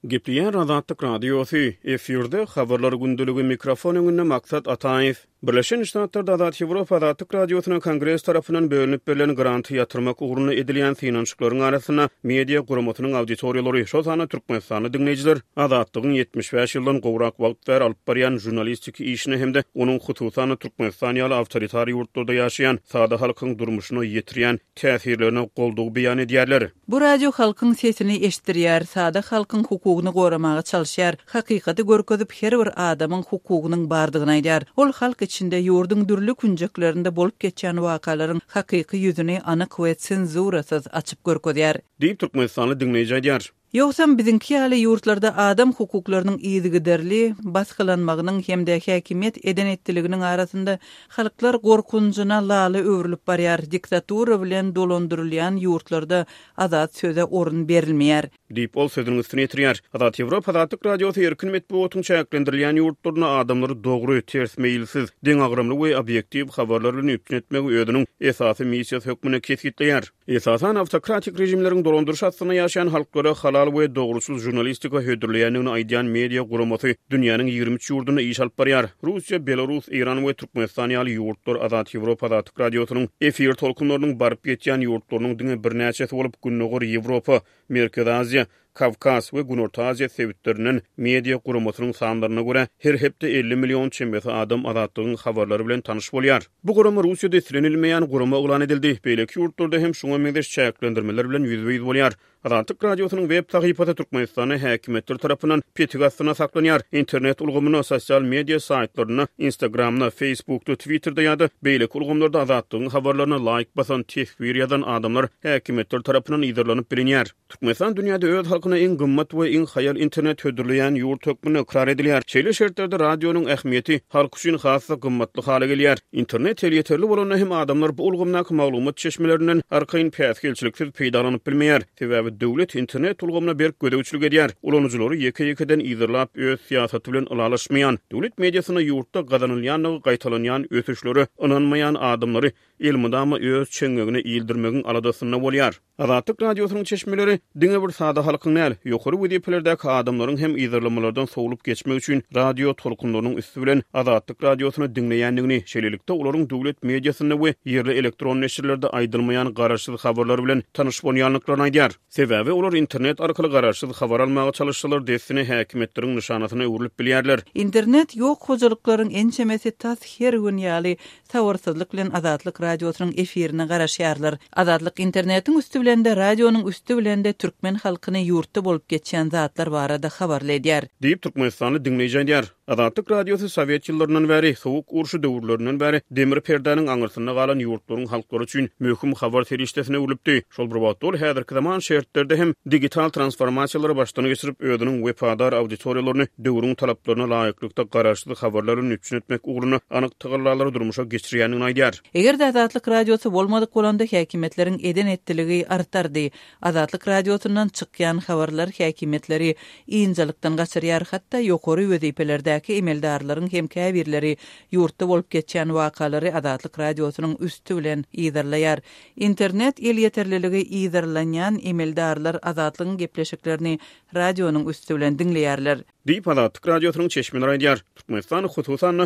Gepliyen Azatlyk Radiosu efirde habarlar gündülügi mikrofon öňünde Maksat Ataýew. Birleşen Ştatlarda Azat Ýewropa Azatlyk Radiosynyň Kongres tarapyndan bölünip berilen granty ýatyrmak ugruna edilen finansiýalaryň arasyna media guramatynyň auditoriýalary şo sany Türkmenistany dinleýijiler azatlygyň 75 ýyldan gowrak wagt ber alyp barýan jurnalistik işini hemde onuň hususany Türkmenistan ýaly awtoritar ýurtlarda ýaşaýan sada halkyň durmuşyna ýetirýän täsirlerine goldugy beýan edýärler. Bu radio halkyň sesini eşitdirýär, sada halkyň hukugyny goramaga çalyşýar, hakykaty görkezip her bir adamyň hukugynyň bardygyny aýdýar. Ol halk içinde ýurdun dürli künjeklerinde bolup geçen wakalaryň hakyky ýüzüni anyk we senzurasyz açyp görkezýär. Diýip Türkmenistanly dinleýiji aýdýar. Yoksam bizimki ýaly ýurtlarda adam hukuklarynyň ýygyderli baskylanmagynyň hemde häkimet eden etdiliginiň arasynda halklar gorkunjyna laly öwrülip barýar. Diktatura bilen dolandyrylýan ýurtlarda azat söze orun berilmeýär. Diýip ol sözüniň üstüne ýetirýär. Azat Ýewropa Azatlyk Radiosy erkin medeniýetiň çäklendirilýän ýurtlaryna adamlary dogry, ters meýilsiz, deň agramly we obyektiv habarlar bilen üpün etmegi öýüdüniň esasy missiýasy hökmüne kesgitleýär. Esasan awtokratik rejimleriň dolandyryş astyna ýaşaýan halklara halal we dogruçul jurnalistika hödürleýändigini aýdýan media guramaty dünýäniň 23 ýurduna iş alyp barýar. Russiýa, Belarus, Iran we Türkmenistan ýaly ýurtlar Azat Ýewropa Azatlyk Radiosynyň efir tolkunlarynyň baryp geçýän ýurtlarynyň diňe birnäçesi bolup Günnogur Ýewropa, Merkez Aziýa, Kavkaz we Günorta Aziýa sebitleriniň media guramatynyň sanlaryna görä her hepde 50 million çembesi adam azatlygyň habarlary bilen tanyş bolýar. Bu gurama Russiýada islenilmeýän gurama ulan edildi. Beýleki ýurtlarda hem şoňa meňdeş çäklendirmeler bilen ýüzbeýiz bolýar. Azatlyk Radiosynyň web sahypasy Türkmenistany häkimetler tarapyndan petigasyna saklanýar. Internet ulgamyny sosial media saytlaryna, Instagramna, Facebookda, Twitterda ýa-da beýleki ulgamlarda azatlygyň habarlaryna like basan tesbir ýazan adamlar häkimetler tarapyndan ýygyrlanyp bilinýär. Türkmenistan dünýäde öz halkyna iň gymmat we iň haýal internet hödürleýän ýurt hökmüne ikrar edilýär. Şeýle şertlerde radionyň ähmiýeti halk üçin hassa gymmatly hale gelýär. Internet ýeterli bolanda hem adamlar bu ulgamnaky maglumat çeşmelerinden arkaýyn päsgelçiliksiz peýdalanyp bilmeýär. Sebäbi döwlet internet ulgamna berk gödäwçilik edýär. Ulanjylary ýeke-ýekeden ýygyrlap öz siýasaty bilen ylalaşmaýan, döwlet mediasyna ýurtda gazanylýan, gaýtalanýan ösüşleri ynanmaýan adamlary elmydama öz çeňegine ýyldirmegiň aladasyna bolýar. Azatlyk Radiosynyň çeşmeleri diňe bir sada halkyň näl, ýokary wediplerdäki adamlaryň hem ýygyrlamalardan sowulup geçmek üçin radio tolkunlarynyň üstü bilen Azatlyk Radiosyny dinleýändigini, şeýlelikde olaryň döwlet mediasyna we ýerli elektron neşirlerde aýdylmaýan garaşsyz habarlar bilen tanyş bolýanlyklaryny aýdýar. Sebäbi olar internet arkaly garaşsyz habar almaga çalışýarlar desini häkimetleriň nyşanasyna öwrülip bilýärler. İnternet ýok hojalyklaryň ençemesi tas her gün ýaly sawarsyzlyk bilen Azatlyk Radiosynyň efirine garaşýarlar. Azatlyk internetiň üstü bilen de radionyň üstü bilen de türkmen halkyny ýurtda bolup geçýän zatlar barada habarlaýar. Diýip Türkmenistany dinleýiji aýdýar. Azatlyk Radiosy Sowet ýyllarynyň bäri, sowuk urşy döwürlerinden bäri demir perdäniň aňyrsyna galan ýurtlaryň halklary üçin möhüm habar serişdesine ulupdy. Şol bir wagt ol häzirki zaman şertlerde hem digital transformasiýalary başdan geçirip öýüdüniň wepadar auditoriýalaryny döwrüň talaplaryna laýyklykda garaşsyz habarlary üpün etmek ugruna anyk tygyrlalary durmuşa geçirýändigini aýdýar. Eger Azatlyk Radiosy bolmadyk bolanda häkimetleriň eden etdiligi artardy. Azatlyk Radiosundan çykýan habarlar häkimetleri ýynjylykdan gaçyrýar, hatda ýokary wezipelerdäki emeldarlaryň hem käbirleri ýurtda bolup geçýän wakalary Azatlyk Radiosynyň üstü bilen ýygyrlaýar. Internet el ýeterliligi ýygyrlanýan emeldarlar Azatlygyň gepleşiklerini radionyň üstü bilen dinleýärler. Diýip Azatlyk Radiosynyň çeşmeleri aýdýar. Türkmenistan hususan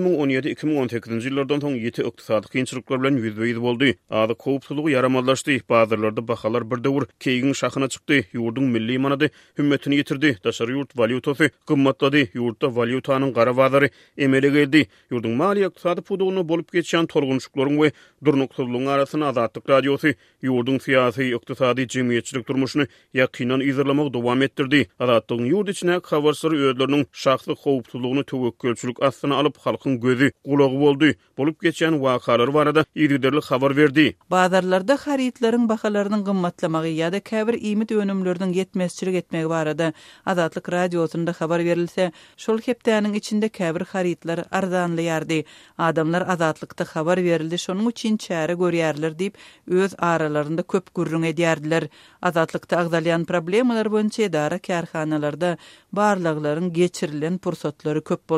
2017-2018 ýyllardan soň ýeti ykdysady kynçylyklar bilen ýüzbeýiz boldy. Ady kowpsuzlygy yaramanlaşdy. Bazarlarda bahalar bir döwür keýiň şahyna çykdy. Ýurdun milli manady hümmetini ýitirdi. Daşary ýurt valyutasy gymmatlady. Ýurtda valyutanyň gara bazary emele geldi. Ýurdun mali ykdysady pudugyny bolup geçýän tolgunçlyklaryň we durnuksyzlygyň arasyna Azatlyk Radiosy ýurdun syýasy, ykdysady, jemgyýetçilik durmuşyny ýakynan ýygyrlamak dowam etdirdi. Azatlygyň ýurt içine habarsary öýdleriniň şahsy howpsuzlygyny töwekkülçilik astyna alyp halkyň gözi, gulagy boldy. Bolup geçýän wakalary barada ýygyrly habar berdi. Bazarlarda haritlaryň bahalarynyň gymmatlamagy ýa-da käbir iýmit önümleriniň ýetmezçilik etmegi barada Azatlyk Radiosynda habar berilse, şol hepdäniň içinde käbir haritlar arzanlýardy. Adamlar Azatlykda habar berildi, şonuň üçin çäre görýärler diýip öz aralarynda köp gürrüň edýärdiler. Azatlykda agzalýan problemalar boýunça edara kärhanalarda barlyklaryň geçirilen pursatlary köp boldy.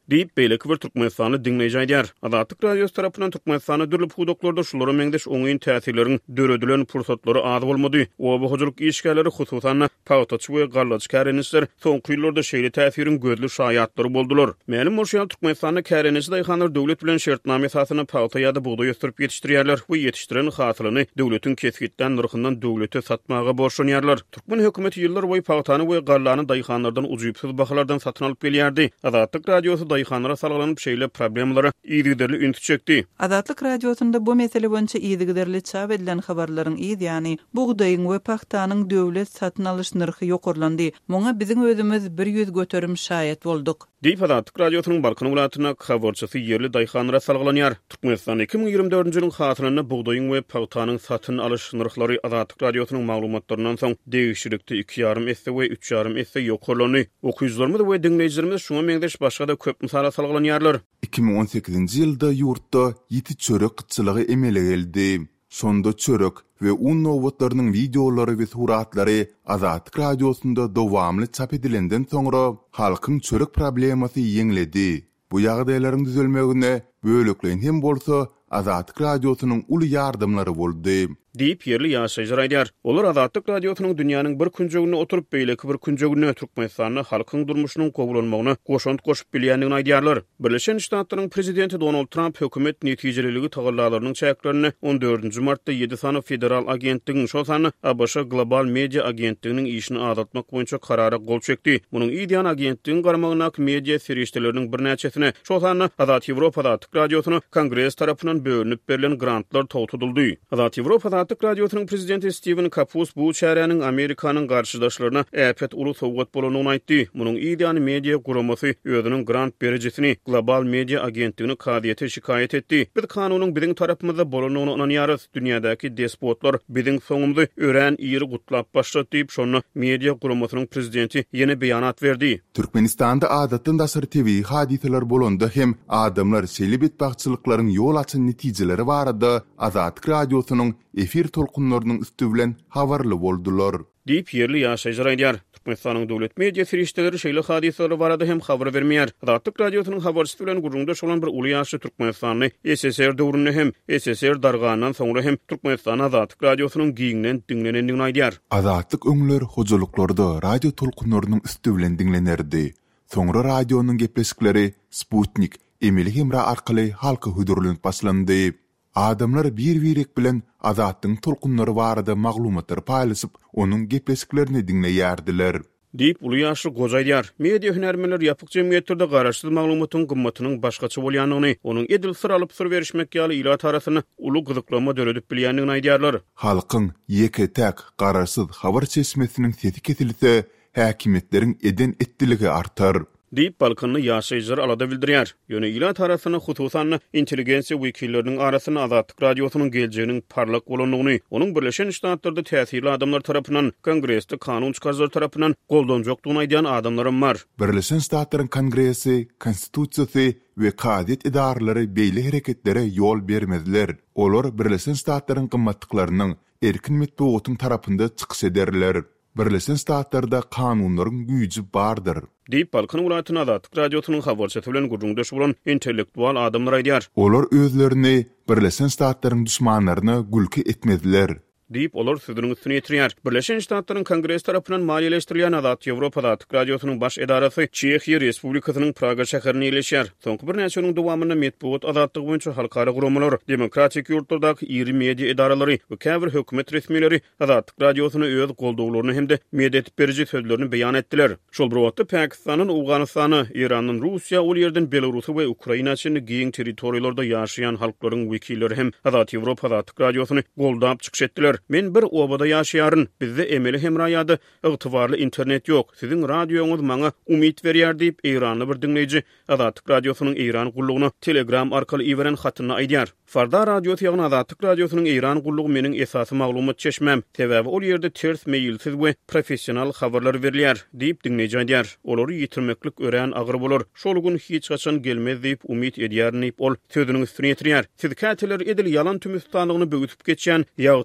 Deyip beýleki bir Türkmenistany dinleýär edýär. Azatlyk radiosu tarapyndan Türkmenistana dürlüp hudoklarda şolary meňdeş oňyň täsirleriň döredilen pursatlary az bolmady. O bu hujurlyk işgärleri hususan pawtaçy we garlaçy kärenişler soňky ýyllarda şeýle täsiriň gözli şaýatlary boldular. Mälim bolşan Türkmenistanyň kärenişi daýhanlar döwlet bilen şertname esasyna pawta ýa-da buğday östürip ýetişdirýärler. Bu ýetişdiren hasylyny döwletiň kesgitden nyrkyndan döwlete satmaga borçlanýarlar. Türkmen hökümeti ýyllar boýy pawtany we garlany daýhanlardan ujuýpsyz bahalardan satyn alyp gelýärdi. Azatlyk radiosu daýhanlara salgylanyp şeýle problemlary ýygyderli ünt çekdi. Azatlyk radiosunda bu mesele boýunça ýygyderli çap edilen habarlaryň ýani buğdaýyň we pahtanyň döwlet satyn alyş nyrky ýokurlandy. Muňa biziň özümiz bir ýüz göterim şaýat boldyk. Deyip Azatlyk radiosynyň Balkan welatyna habarçysy ýerli daýhanlara salgılanýar. Türkmenistan 2024-nji ýylyň hasylyny buğdaýyň we pahtanyň satyn alyş nyrklary Azatlyk radiosynyň maglumatlarynyň soň degişlikde 2,5 esse we 3,5 esse ýokurlandy. Okuyjylarymyz we dinleýijilerimiz şoňa meňdeş başga da köp mysala salgılanýarlar. 2018-nji ýylda ýurtda 7 çörek gytçylygy emele geldi. Sonda çörek we un nowatlarynyň videolary we suratlary Azatlyk radiosunda dowamly çap edilenden soňra halkyň çörek problemasy ýeňledi. Bu ýagdaýlaryň düzelmegine bölekleýin hem bolsa Azatlyk radiosynyň uly ýardymlary boldy. Deyip yerli ýaşaýjylar aýdýar. Olar Azatlyk radiosynyň dünýäniň bir künjegine oturup beýleki bir künjegine Türkmenistanyň halkyň durmuşynyň gowulanmagyny goşant goşup bilýändigini aýdýarlar. Birleşen Ştatlaryň prezidenti Donald Trump hökümet netijeliligi tagallalarynyň çäklerini 14 martda 7 sany federal agentligiň şol sany ABŞ Global Media Agentliginiň işini azaltmak boýunça karara gol çekdi. Munyň ideýan agentligiň garamagyna media serişdeleriniň bir näçesine şol sany Azat Ýewropa Azatlyk radiosyna Kongres tarapyndan bölünip berilen grantlar tawtudyldy. Azat Ýewropa Azatlyk radiosynyň prezidenti Steven Kapus bu çäräniň Amerikanyň garşydaşlaryna äpet uly sowgat bolanyny aýtdy. Munyň ideýany media guramasy özüniň grant berejesini Global Media Agentligine kadiýete şikaýet etdi. Biz kanunyň biziň tarapymyzda bolanyny inanýarys. Dünýädäki despotlar biziň soňumyzdy ören ýeri gutlap başlat diýip şonu media guramasynyň prezidenti ýene beýanat berdi. Türkmenistanda adatdan daşary TV hadiseler bolanda hem adamlar selibet bagçylyklaryň ýol açan netijeleri barada Azatlyk radiosynyň efir tolkunlarynyň üstü bilen habarly boldular. Deyip yerli ýaşaýjylar aýdýar. Türkmenistanyň döwlet media serişdeleri şeýle hadiseleri barada hem habar bermeýär. Azatlyk radiosynyň habarçysy bilen gurulmada bolan bir uly ýaşy Türkmenistanyň SSR döwründe hem SSR dargandan soňra hem Türkmenistan Azatlyk radiosynyň giňinden dinlenendigini aýdýar. Azatlyk öňler hojuluklarda radio tolkunlarynyň üstü bilen dinlenerdi. Soňra radionyň gepleşikleri Sputnik, Emily Hemra arkaly halka hudurlanyp başlandy. Adamlar bir-birek bilen Azatlyň tolkunlary barada maglumatlar paýlaşyp, onuň gepleşiklerini dinleýärdiler. Deyip uly ýaşy gojaýdýar. Media hünärmenler ýapyk jemgyýetde garaşsyz maglumatyň gymmatynyň başgaça bolýanyny, onuň edil syr alyp syr berişmek ýaly ýylat arasyny uly gyzyklama döredip bilýändigini aýdýarlar. Halkyň ýeke-täk garaşsyz habar çeşmesiniň seti kesilse, häkimetleriň eden etdiligi artar. Deyip Balkanly ýaşaýjylar alada bildirýär. Ýöne ýylat arasyny hususan intelligensiýa wekilleriniň arasyna Azatlyk radiosynyň geljeginiň parlak bolanlygyny, onuň Birleşen Ştatlarda täsirli adamlar tarapyndan, Kongresde kanun çykarjylar tarapyndan goldanjakdygyny aýdýan adamlarym bar. Birleşen Ştatlaryň Kongresi, konstitusiýasy we kadet idaralary beýle hereketlere ýol bermezler. Olar Birleşen Ştatlaryň gymmatlyklarynyň erkin metbuatyň tarapynda çykyş ederler. Birleşen Ştatlarda kanunlaryň güýji bardyr. Deyip Balkan welatyna Azatlyk radiosynyň habarçysy bilen gurulmada bolan intellektual adamlar aýdýar. Olar özlerini Birleşen Ştatlaryň düşmanlaryna gülki etmediler. Deyip olar sözüniň üstüne ýetirýär. Birleşen Ştatlaryň Kongres tarapyndan maliýeleşdirilýän Azat Ýewropa Azatlyk radiosynyň baş edarasy Çehiýa Respublikasynyň Praga şäherine ýerleşýär. Soňky bir näçe ýylyň dowamynda metbuat azatlygy boýunça halkara guramalar, demokratik ýurtlardaky ýeri media edaralary we käbir hökümet resmiýetleri Azatlyk radiosyny öz goldawlaryny hemde media etip beriji sözlerini beýan etdiler. Şol bir wagtda Pakistanyň, Awganystany, Iranyň, Russiýa, ol ýerden Belarusy we Ukraina çyny giň territoriýalarda ýaşaýan halklaryň wekilleri hem Azat Ýewropa Azatlyk radiosyny goldap çykyş etdiler. Men bir obada ýaşaýaryn. Bizde Emeli Hemraýada ygtybarly internet ýok. Siziň radioňyz maňa umyt berýär diýip Iranly bir dinleýiji Azatlyk radiosynyň Iran gullugyna Telegram arkaly iweren hatyny aýdýar. Farda radiosy ýagny Azatlyk radiosynyň Iran gullugy meniň esasy maglumat çeşmem. Sebäbi ol ýerde ters meýilsiz we professional habarlar berilýär diýip dinleýiji aýdýar. Olary ýitirmeklik ören agyr bolar. Şol gün hiç gaçan gelmez diýip umyt edýär diýip ol sözüniň üstüne ýetirýär. Siz käteler edil ýalan tümüstanlygyny bögütüp geçýän ýagtylyk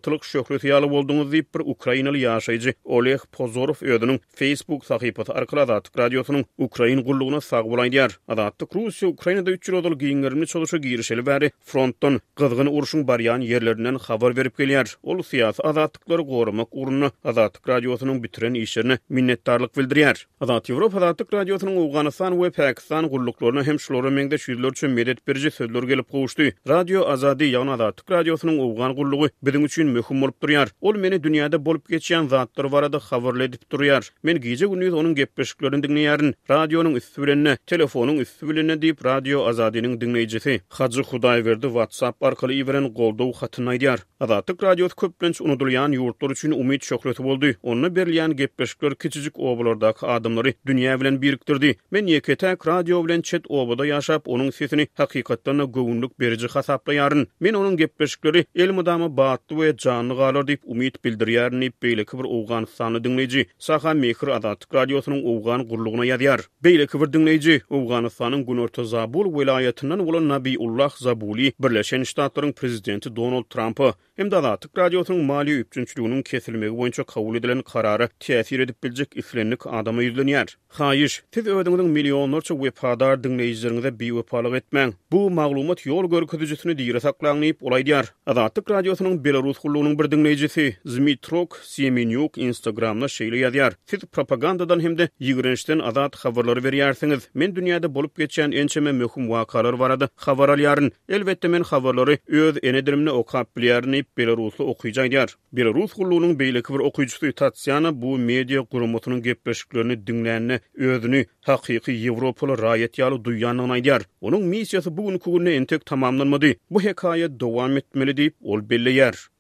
şöhreti ýaly bolduňyz diýip bir Ukrainaly ýaşaýjy Oleg Pozorov öýüniň Facebook sahypasy arkaly Azatlyk radiosynyň Ukrain gullugyna sag bolaýdýar. Azatlyk Russiýa Ukrainada 3 ýyl giňlerini çalışa girişeli bäri frontdan gyzgyn uruşyň barýan ýerlerinden habar berip gelýär. Ol syýasy azatlyklary gorumak uruny Azatlyk radiosynyň bitiren işlerine minnetdarlyk bildirýär. Azat Ýewropa Azatlyk radiosynyň Awganistan we Pakistan gulluklaryna hem şolara meňde şüýdler üçin medet beriji sözler gelip goşdy. Radio Azadi ýa-ni Azatlyk radiosynyň Awgan gullugy biziň üçin möhüm bolup durýar. Ol meni dünýäde bolup geçýän zatlar barada habar edip durýar. Men gije gündüz onuň gepleşiklerini dinleýärin. Radionuň üstü bilenine, telefonyň üstü bilenine diýip Radio Azadynyň dinleýijisi Hacı Hudaýberdi WhatsApp arkaly ýiberen goldaw hatyny aýdýar. Azatlyk radiosy köplenç unutulýan ýurtlar üçin umyt şöhreti boldy. Onda berilýän gepleşikler kiçijik obalardaky adamlary dünýä bilen birikdirdi. Men ýeketäk radio bilen çet obada ýaşap onuň sesini hakykatdan göwünlük beriji hasaplaýaryn. Men onuň gepleşikleri elmydamy batly we canly galar diýip umyt bildirýärni beýleki bir Awganystany dinleýiji Saha Mehir Azatlyk radiosynyň Awgan gurlugyna ýazýar. Beýleki bir dinleýiji Awganystanyň Günorta Zabul welaýatynyň bolan Nabiullah Zabuli Birleşen Ştatlaryň prezidenti Donald Trumpy hem de Azatlyk radiosynyň mali üpçünçliginiň kesilmegi boýunça kabul edilen karary täsir edip biljek islenlik adama ýüzlenýär. Haýyş, siz öýüňiziň millionlarça wepadar dinleýijilerinize bewepalyk etmäň. Bu maglumat ýol görkezijisini diýre saklaňyp olaýdýar. Azatlyk radiosynyň Belarus gullugynyň bir dinleýijisi Zmitrok Semeniuk Instagramda şeýle ýazýar. Siz propagandadan hem de ýigrençden azat habarlary berýärsiňiz. Men dünýäde bolup geçýän ençeme möhüm wakalar barada habar alýaryn. Elbetde men habarlary öz enedirimne okap bilýärni Belarusly okuýjaydyar. Belarus gullugynyň beýleki bir okuýjysy Tatyana bu media gurumutynyň gepleşiklerini dinlänne özüni hakyky Ýewropaly raýat ýaly duýýanyny aýdýar. Onuň missiýasy bugünkü güne entek tamamlanmady. Bu hekaýet dowam etmeli diýip ol belleýär.